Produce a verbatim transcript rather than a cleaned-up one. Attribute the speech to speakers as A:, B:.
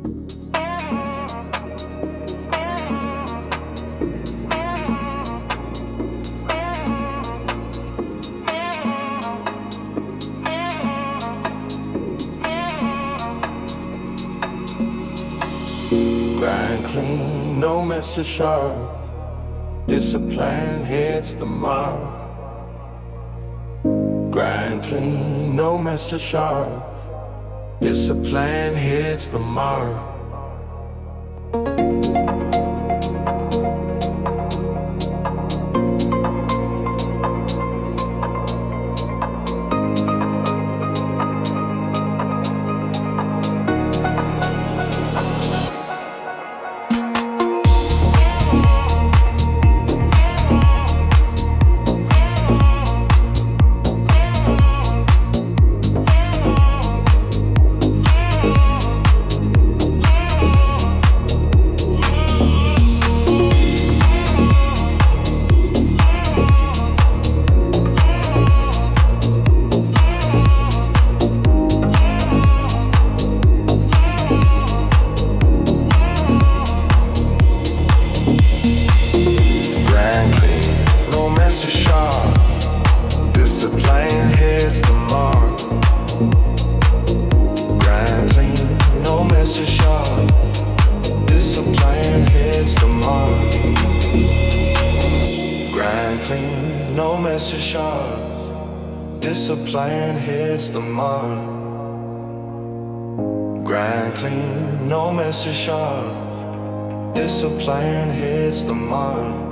A: Grind clean, no mess to sharp. Discipline hits the mark. Grind clean, no mess to sharp. Discipline hits the mark. Discipline hits the mark. Grind clean, no mess is sharp. Discipline hits the mark.